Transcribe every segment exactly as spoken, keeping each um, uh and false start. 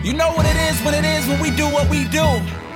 You know what it is when it is when we do what we do.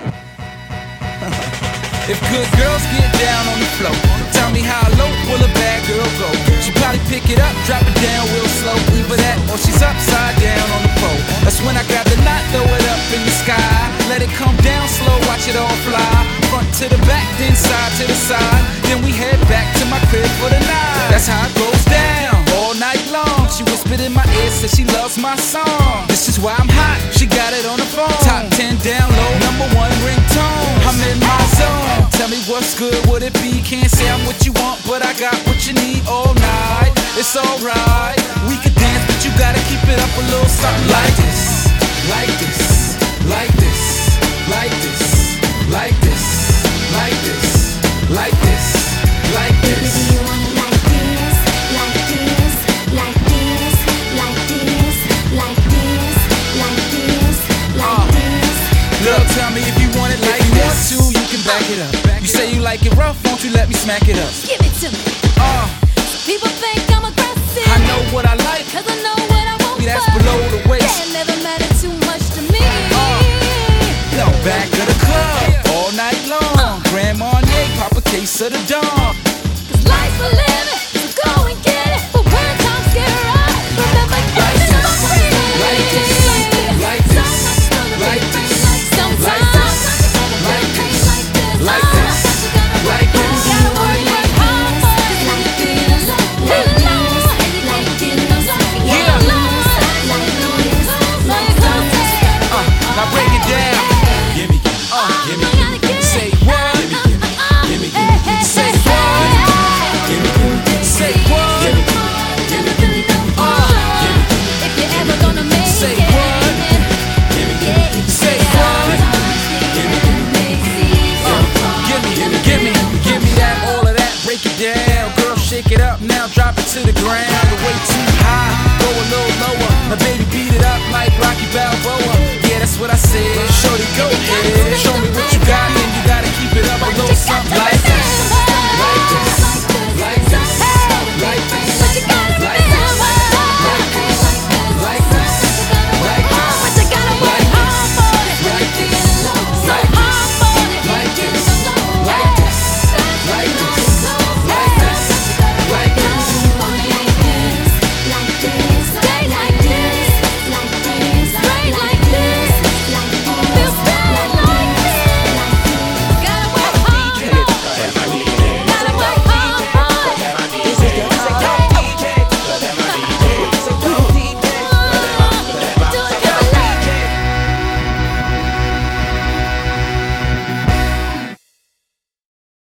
If good girls get down on the floor, tell me how low will a bad girl go? She probably pick it up, drop it down real slow. Either that or she's upside down on the pole. That's when I grab the knot, throw it up in the sky. Let it come down slow, watch it all fly. Front to the back, then side to the side. Then we head back to my crib for the night. That's how it goes down, all night long. She whispered in my ear, said she loves my song. This is why I'm hot, she got it on the phone. Top ten down low, number one ringtone. I'm in my zone. Tell me what's good, would it be? Can't say I'm what you want, but I got what you need all night. It's alright, we could dance, but you gotta keep it up a little something like this. Like this, like this, like this, like this, like this, like this, like this. Baby, do you want it like this, like this, like this, like this, like this, like this, like this? Look, tell me if you want it like this too, you can back it up. You say you like it rough, won't you let me smack it up? Give it to me. Uh, People think I'm aggressive, I know what I like, cause I know what I want. see that's but below the waist. that never mattered too much to me. No, back of the club, all night long. Grand Marnier, pop a case of the dawn. Cause life's for living, so go and get it. But when times get rough, remember Like it's this, not free. like this, like this, like this, Sometimes like this, like this, like this, like this. gotta work hard for it. Like this, like this, like this, Yeah. like this. Uh, now break it down. Gimme, uh, gimme, say what? Gimme, gimme, say what? Gimme, say what? Gimme, gimme, uh, If you're ever gonna make say it, what? Gimme, say what? Gimme, gimme, gimme, gimme that, all of that. Break it down, girl, shake it up now, drop it to the ground.